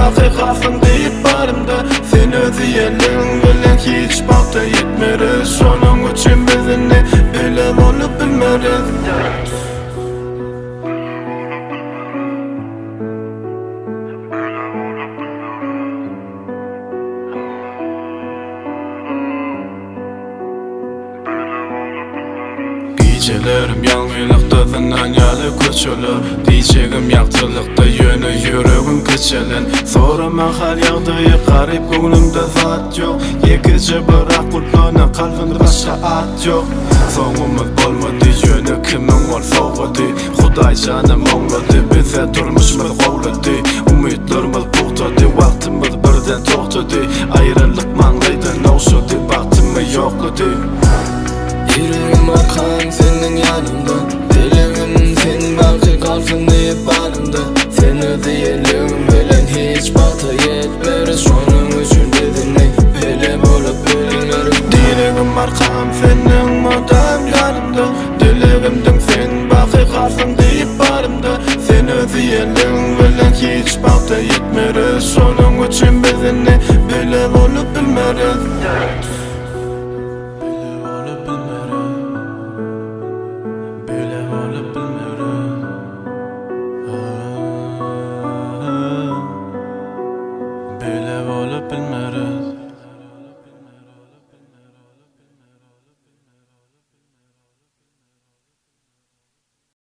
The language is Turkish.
hakikatin deyip barımda sen özü yerliğin bilen hiç bakta yetmeriz. Şonun üçün bizini böyle olup bilmeriz. Gecelerim yalnızlıkta zindan yalı köçülür. Diyeceğim yaktılıkta yönü yüreğim keçelen. Sorama hal yağdığı garip gönlümde zat yok. Yekici bırak kulağına kalbin başka at yok. Sonumuz olmadı yönü kimin ol soğudu. Huday canım oğladı bize durmuşumuz kovladı. Umutlarımız buğtadı vaktimiz birden toxtadı. Ayrılık manlıydı noşadı baktımı yokladı. Yüreğim arkam senin yanımda, dileğim senin belki kalsın deyip barımda. Sen özü yerliğin bilen hiç bakta yetmeriz. Şonun üçün bizini böyle bolup bilmeriz. Dileğim arkam senin modam yanımda, dileğimden sen belki kalsın deyip barımda. Sen özü yerliğin bilen hiç bakta yetmeriz. Şonun üçün bizini böyle bolup bilmeriz.